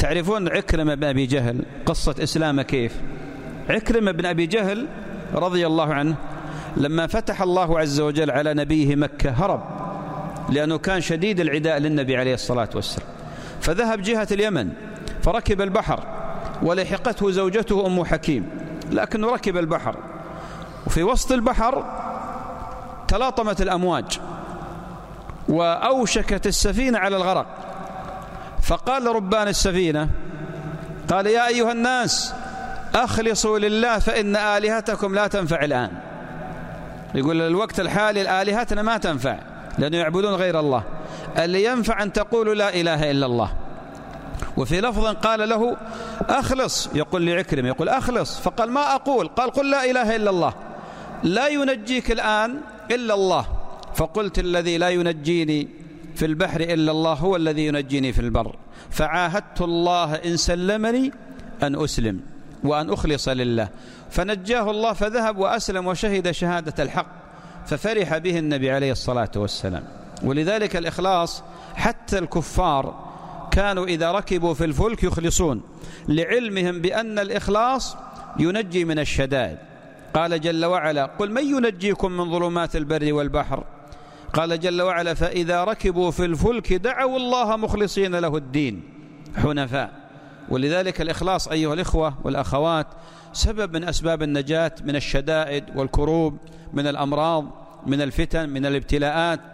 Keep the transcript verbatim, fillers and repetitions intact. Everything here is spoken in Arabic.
تعرفون عكرمة بن أبي جهل قصة إسلامه كيف؟ عكرمة بن أبي جهل رضي الله عنه لما فتح الله عز وجل على نبيه مكة هرب، لأنه كان شديد العداء للنبي عليه الصلاة والسلام، فذهب جهة اليمن فركب البحر، ولحقته زوجته أم حكيم، لكنه ركب البحر، وفي وسط البحر تلاطمت الأمواج وأوشكت السفينة على الغرق، فقال ربان السفينة قال يا أيها الناس أخلصوا لله فإن آلهتكم لا تنفع الآن. يقول الوقت الحالي الآلهتنا ما تنفع لأنه يعبدون غير الله، اللي ينفع أن تقولوا لا إله إلا الله. وفي لفظ قال له أخلص، يقول لعكرمة يقول أخلص، فقال ما أقول، قال قل لا إله إلا الله، لا ينجيك الآن إلا الله. فقلت الذي لا ينجيني في البحر إلا الله هو الذي ينجيني في البر، فعاهدت الله إن سلمني أن أسلم وأن أخلص لله، فنجاه الله فذهب وأسلم وشهد شهادة الحق، ففرح به النبي عليه الصلاة والسلام. ولذلك الإخلاص حتى الكفار كانوا إذا ركبوا في الفلك يخلصون، لعلمهم بأن الإخلاص ينجي من الشدائد. قال جل وعلا قل من ينجيكم من ظلمات البر والبحر، قال جل وعلا فإذا ركبوا في الفلك دعوا الله مخلصين له الدين حنفاء. ولذلك الإخلاص أيها الإخوة والأخوات سبب من أسباب النجاة من الشدائد والكروب، من الأمراض، من الفتن، من الابتلاءات.